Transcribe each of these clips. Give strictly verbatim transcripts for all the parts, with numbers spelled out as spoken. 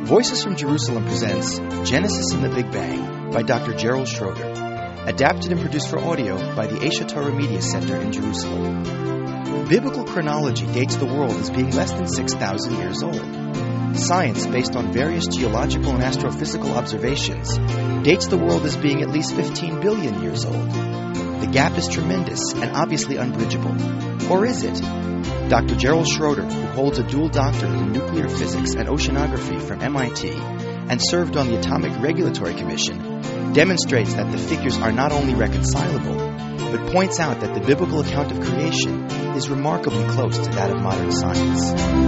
Voices from Jerusalem presents Genesis and the Big Bang by Doctor Gerald Schroeder, adapted and produced for audio by the Aish HaTorah Media Center in Jerusalem. Biblical chronology dates the world as being less than six thousand years old. Science, based on various geological and astrophysical observations, dates the world as being at least fifteen billion years old. The gap is tremendous and obviously unbridgeable. Or is it? Doctor Gerald Schroeder, who holds a dual doctorate in nuclear physics and oceanography from M I T and served on the Atomic Regulatory Commission, demonstrates that the figures are not only reconcilable, but points out that the biblical account of creation is remarkably close to that of modern science.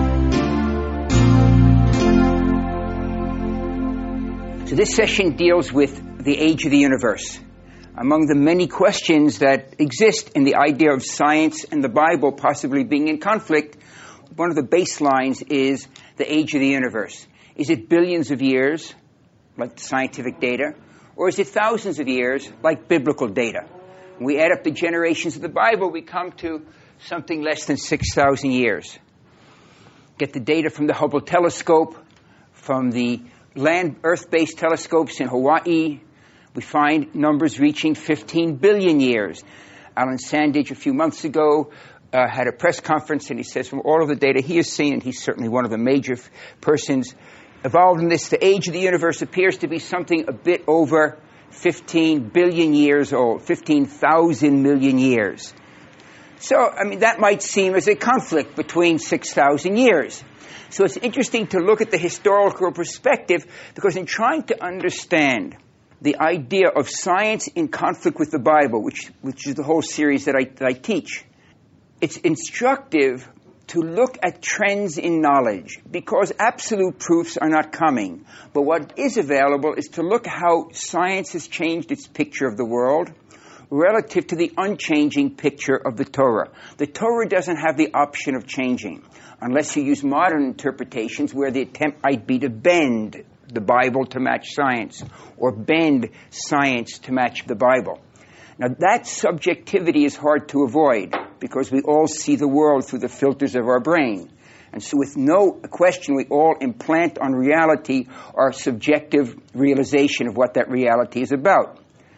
So this session deals with the age of the universe. Among the many questions that exist in the idea of science and the Bible possibly being in conflict, one of the baselines is the age of the universe. Is it billions of years, like scientific data, or is it thousands of years, like biblical data? When we add up the generations of the Bible, we come to something less than six thousand years. Get the data from the Hubble telescope, from the land Earth-based telescopes in Hawaii. We find numbers reaching fifteen billion years. Alan Sandage, a few months ago, uh, had a press conference, and he says from all of the data he has seen, and he's certainly one of the major f- persons involved in this, the age of the universe appears to be something a bit over fifteen billion years old, fifteen thousand million years. So, I mean, that might seem as a conflict between six thousand years. So it's interesting to look at the historical perspective, because in trying to understand the idea of science in conflict with the Bible, which which is the whole series that I, that I teach, it's instructive to look at trends in knowledge, because absolute proofs are not coming. But what is available is to look how science has changed its picture of the world relative to the unchanging picture of the Torah. The Torah doesn't have the option of changing, unless you use modern interpretations where the attempt might be to bend the Bible to match science, or bend science to match the Bible. Now, that subjectivity is hard to avoid, because we all see the world through the filters of our brain. And so with no question, we all implant on reality our subjective realization of what that reality is about.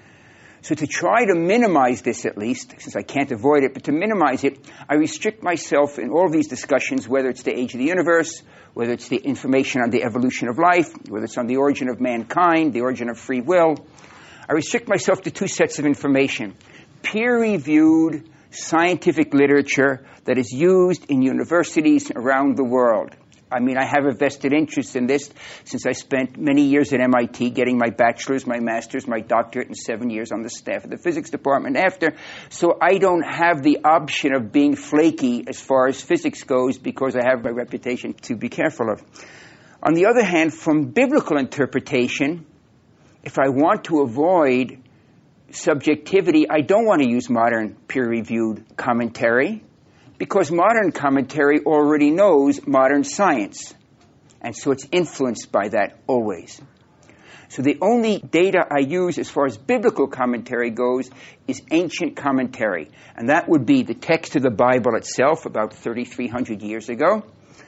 So to try to minimize this, at least, since I can't avoid it, but to minimize it, I restrict myself in all of these discussions, whether it's the age of the universe, whether it's the information on the evolution of life, whether it's on the origin of mankind, the origin of free will, I restrict myself to two sets of information: peer-reviewed scientific literature that is used in universities around the world. I mean, I have a vested interest in this since I spent many years at M I T getting my bachelor's, my master's, my doctorate, and seven years on the staff of the physics department after. So I don't have the option of being flaky as far as physics goes, because I have my reputation to be careful of. On the other hand, from biblical interpretation, if I want to avoid subjectivity, I don't want to use modern peer-reviewed commentary, because modern commentary already knows modern science, and so it's influenced by that always. So the only data I use as far as biblical commentary goes is ancient commentary, and that would be the text of the Bible itself about thirty-three hundred years ago,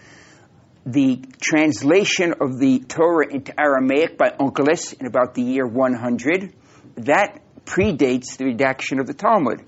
the translation of the Torah into Aramaic by Onkelos in about the year one hundred. That predates the redaction of the Talmud.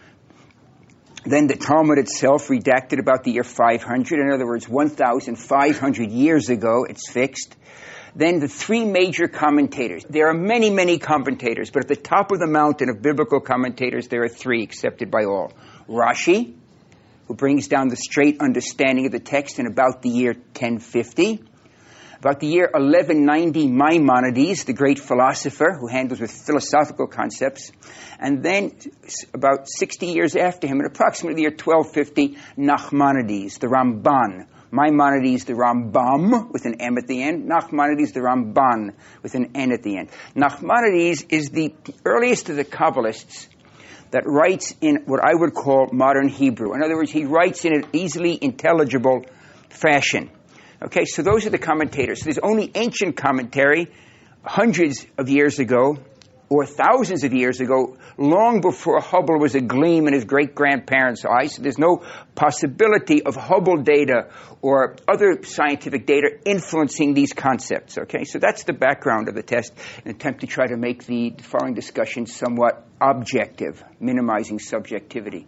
Then the Talmud itself, redacted about the year five hundred. In other words, one thousand five hundred years ago, it's fixed. Then the three major commentators. There are many, many commentators, but at the top of the mountain of biblical commentators, there are three accepted by all. Rashi, who brings down the straight understanding of the text in about the year ten fifty. About the year eleven ninety, Maimonides, the great philosopher who handles with philosophical concepts. And then about sixty years after him, at approximately the year twelve fifty, Nachmanides, the Ramban. Maimonides, the Rambam, with an M at the end. Nachmanides, the Ramban, with an N at the end. Nachmanides is the earliest of the Kabbalists that writes in what I would call modern Hebrew. In other words, he writes in an easily intelligible fashion. Okay, so those are the commentators. So there's only ancient commentary hundreds of years ago or thousands of years ago, long before Hubble was a gleam in his great-grandparents' eyes. So there's no possibility of Hubble data or other scientific data influencing these concepts, okay? So that's the background of the test, an attempt to try to make the following discussion somewhat objective, minimizing subjectivity.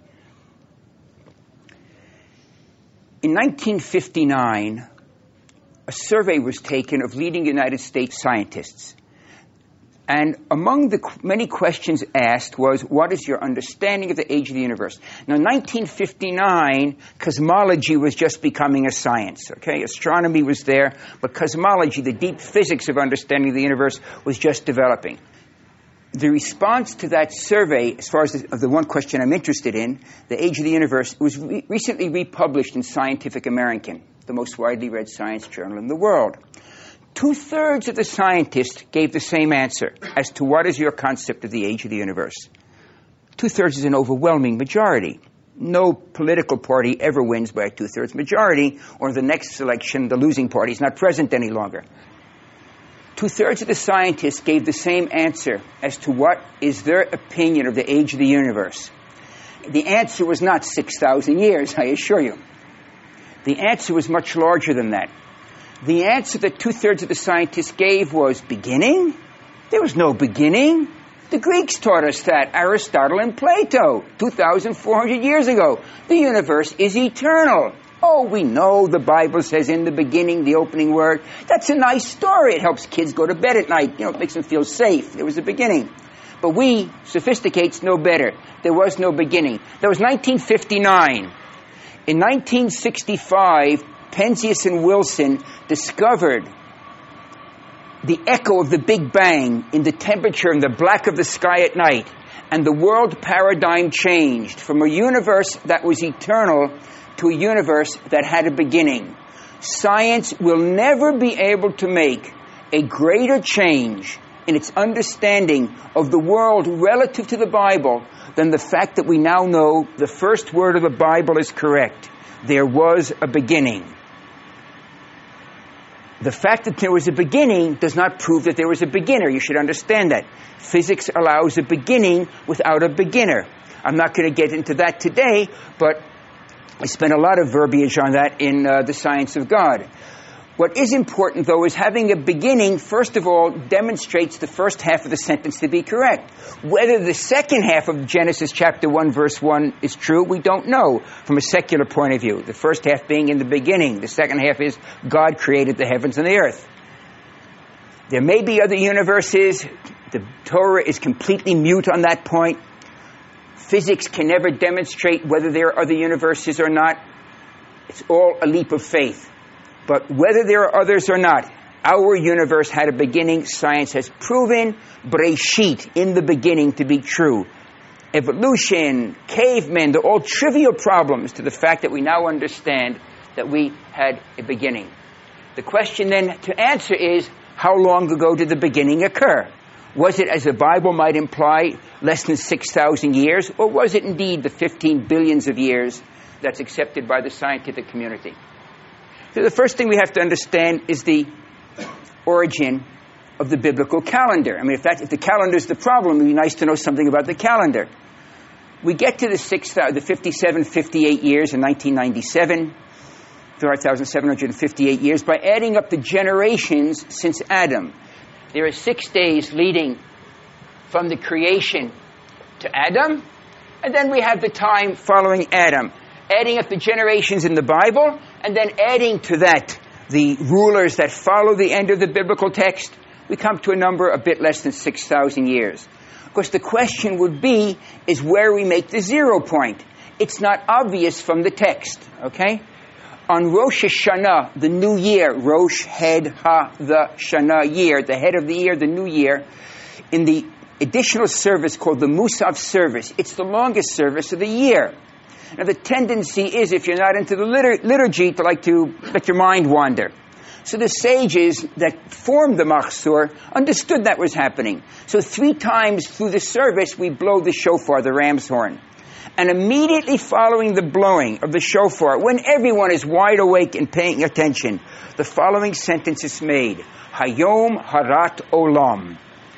In nineteen fifty-nine, a survey was taken of leading United States scientists. And among the qu- many questions asked was, what is your understanding of the age of the universe? Now, in nineteen fifty-nine, cosmology was just becoming a science, okay? Astronomy was there, but cosmology, the deep physics of understanding of the universe, was just developing. The response to that survey, as far as the, of the one question I'm interested in, the age of the universe, was re- recently republished in Scientific American, the most widely read science journal in the world. Two-thirds of the scientists gave the same answer as to what is your concept of the age of the universe. Two-thirds is an overwhelming majority. No political party ever wins by a two-thirds majority, or the next election, the losing party is not present any longer. Two-thirds of the scientists gave the same answer as to what is their opinion of the age of the universe. The answer was not six thousand years, I assure you. The answer was much larger than that. The answer that two-thirds of the scientists gave was beginning? There was no beginning. The Greeks taught us that, Aristotle and Plato, two thousand four hundred years ago. The universe is eternal. Oh, we know the Bible says in the beginning, the opening word. That's a nice story. It helps kids go to bed at night. You know, it makes them feel safe. There was a beginning. But we, sophisticates, know better. There was no beginning. That was nineteen fifty-nine. In nineteen sixty-five, Penzias and Wilson discovered the echo of the Big Bang in the temperature and the black of the sky at night. And the world paradigm changed from a universe that was eternal to a universe that had a beginning. Science will never be able to make a greater change in its understanding of the world relative to the Bible than the fact that we now know the first word of the Bible is correct. There was a beginning. The fact that there was a beginning does not prove that there was a beginner. You should understand that. Physics allows a beginning without a beginner. I'm not going to get into that today, but I spent a lot of verbiage on that in uh, The Science of God. What is important, though, is having a beginning, first of all, demonstrates the first half of the sentence to be correct. Whether the second half of Genesis chapter one, verse one is true, we don't know from a secular point of view. The first half being in the beginning. The second half is God created the heavens and the earth. There may be other universes. The Torah is completely mute on that point. Physics can never demonstrate whether there are other universes or not. It's all a leap of faith. But whether there are others or not, our universe had a beginning. Science has proven Breshit, in the beginning, to be true. Evolution, cavemen, they're all trivial problems to the fact that we now understand that we had a beginning. The question then to answer is, how long ago did the beginning occur? Was it, as the Bible might imply, less than six thousand years? Or was it indeed the fifteen billions of years that's accepted by the scientific community? So the first thing we have to understand is the origin of the biblical calendar. I mean, in fact, if the calendar is the problem, it would be nice to know something about the calendar. We get to the, six, the fifty-seven, fifty-eight years in nineteen ninety-seven, five thousand seven hundred fifty-eight years, by adding up the generations since Adam. There are six days leading from the creation to Adam, and then we have the time following Adam. Adding up the generations in the Bible, and then adding to that the rulers that follow the end of the biblical text, we come to a number a bit less than six thousand years. Of course, the question would be, is where we make the zero point. It's not obvious from the text, okay? On Rosh Hashanah, the new year, Rosh Head Ha, the Shana year, the head of the year, the new year, in the additional service called the Musaf service, it's the longest service of the year. Now, the tendency is, if you're not into the litur- liturgy, to like to let your mind wander. So the sages that formed the Machzor understood that was happening. So three times through the service, we blow the shofar, the ram's horn. And immediately following the blowing of the shofar, when everyone is wide awake and paying attention, the following sentence is made. Hayom Harat Olam.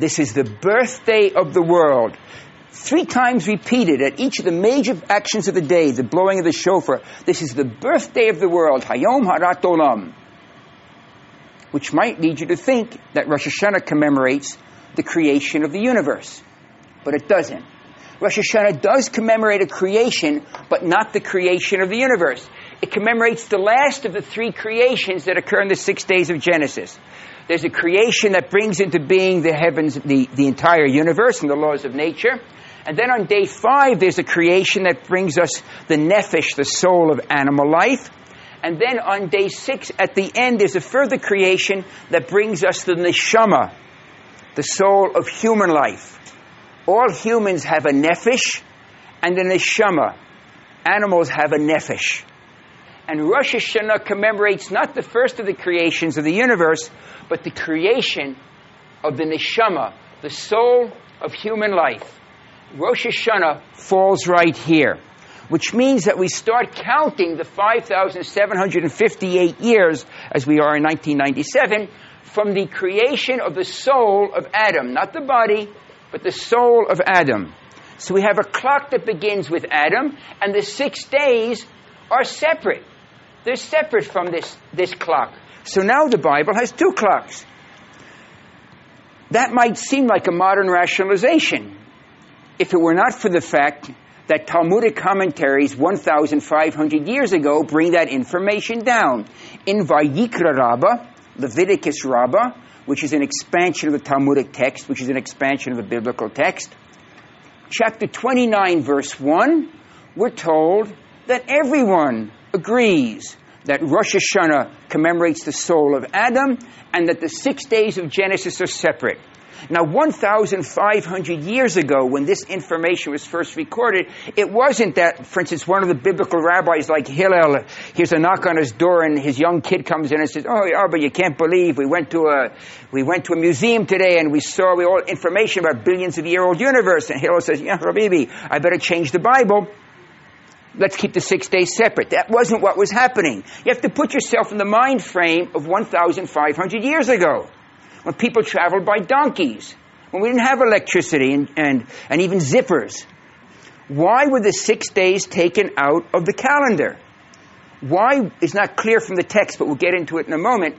This is the birthday of the world. Three times repeated at each of the major actions of the day, the blowing of the shofar. This is the birthday of the world, Hayom Harat Olam. Which might lead you to think that Rosh Hashanah commemorates the creation of the universe. But it doesn't. Rosh Hashanah does commemorate a creation, but not the creation of the universe. It commemorates the last of the three creations that occur in the six days of Genesis. There's a creation that brings into being the heavens, the, the entire universe and the laws of nature. And then on day five, there's a creation that brings us the nephesh, the soul of animal life. And then on day six, at the end, there's a further creation that brings us the neshama, the soul of human life. All humans have a nephesh and a neshama. Animals have a nephesh. And Rosh Hashanah commemorates not the first of the creations of the universe, but the creation of the neshama, the soul of human life. Rosh Hashanah falls right here, which means that we start counting the five thousand seven hundred fifty-eight years, as we are in nineteen ninety-seven, from the creation of the soul of Adam, not the body, but the soul of Adam. So we have a clock that begins with Adam, and the six days are separate. They're separate from this, this clock. So now the Bible has two clocks. That might seem like a modern rationalization, if it were not for the fact that Talmudic commentaries one thousand five hundred years ago bring that information down. In Vayikra Rabbah, Leviticus Rabbah, which is an expansion of the Talmudic text, which is an expansion of the biblical text, chapter twenty-nine, verse one, we're told that everyone agrees that Rosh Hashanah commemorates the soul of Adam and that the six days of Genesis are separate. Now, one thousand five hundred years ago, when this information was first recorded, it wasn't that, for instance, one of the biblical rabbis like Hillel, here's a knock on his door and his young kid comes in and says, oh, yeah, but you can't believe we went to a we went to a museum today and we saw we all information about billions of year old universe. And Hillel says, yeah, Rabibi, I better change the Bible. Let's keep the six days separate. That wasn't what was happening. You have to put yourself in the mind frame of one thousand five hundred years ago, when people traveled by donkeys, when we didn't have electricity and, and, and even zippers. Why were the six days taken out of the calendar? Why is not clear from the text, but we'll get into it in a moment.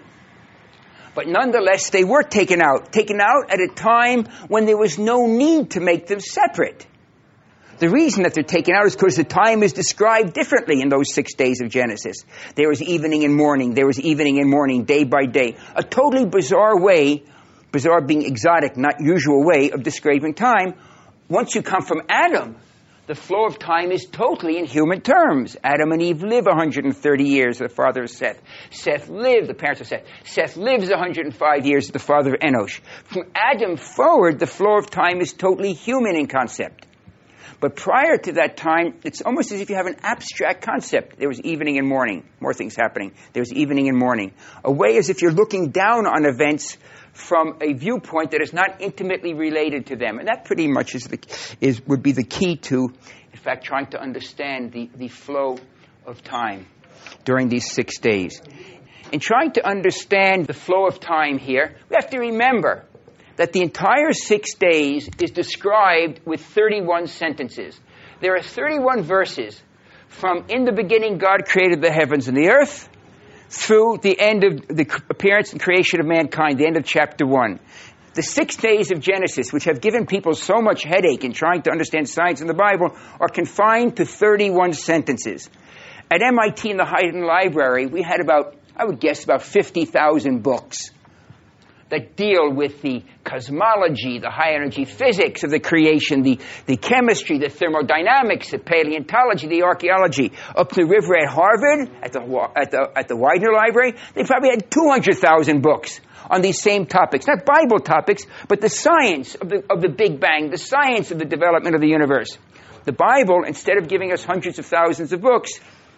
But nonetheless, they were taken out. Taken out at a time when there was no need to make them separate. The reason that they're taken out is because the time is described differently in those six days of Genesis. There was evening and morning. There was evening and morning, day by day. A totally bizarre way, bizarre being exotic, not usual way of describing time. Once you come from Adam, the flow of time is totally in human terms. Adam and Eve live one hundred thirty years, the father of Seth. Seth lived, the parents of Seth. Seth lives one hundred five years, the father of Enosh. From Adam forward, the flow of time is totally human in concept. But prior to that time, it's almost as if you have an abstract concept. There was evening and morning, more things happening. There was evening and morning. A way as if you're looking down on events from a viewpoint that is not intimately related to them. And that pretty much is the, is would be the key to, in fact, trying to understand the, the flow of time during these six days. In trying to understand the flow of time here, we have to remember that the entire six days is described with thirty-one sentences. There are thirty-one verses from in the beginning God created the heavens and the earth through the end of the appearance and creation of mankind, the end of chapter one. The six days of Genesis, which have given people so much headache in trying to understand science in the Bible, are confined to thirty-one sentences. At M I T in the Haydn Library, we had about, I would guess, about fifty thousand books that deal with the cosmology, the high-energy physics of the creation, the, the chemistry, the thermodynamics, the paleontology, the archaeology. Up the river at Harvard, at the, at the, at the Widener Library, they probably had two hundred thousand books on these same topics. Not Bible topics, but the science of the, of the Big Bang, the science of the development of the universe. The Bible, instead of giving us hundreds of thousands of books,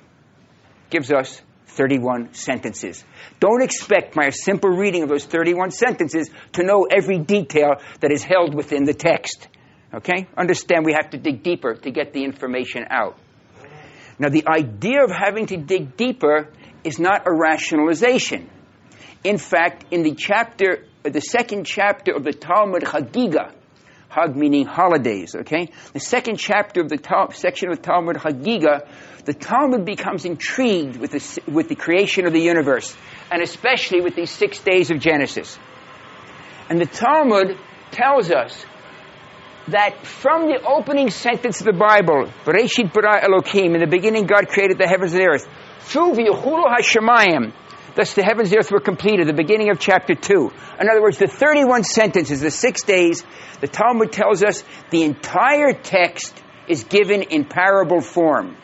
gives us thirty-one sentences. Don't expect by a simple reading of those thirty-one sentences to know every detail that is held within the text. Okay? Understand we have to dig deeper to get the information out. Now, the idea of having to dig deeper is not a rationalization. In fact, in the chapter the second chapter of the Talmud Chagiga. Hag meaning holidays, okay? The second chapter of the Tal- section of the Talmud Chagiga, the Talmud becomes intrigued with the, with the creation of the universe, and especially with these six days of Genesis. And the Talmud tells us that from the opening sentence of the Bible, Bereshit bara Elokim, in the beginning God created the heavens and the earth, through V'yechulu HaShemayim, thus the heavens and the earth were completed, the beginning of chapter two. In other words, the thirty-one sentences, the six days, the Talmud tells us the entire text is given in parable form.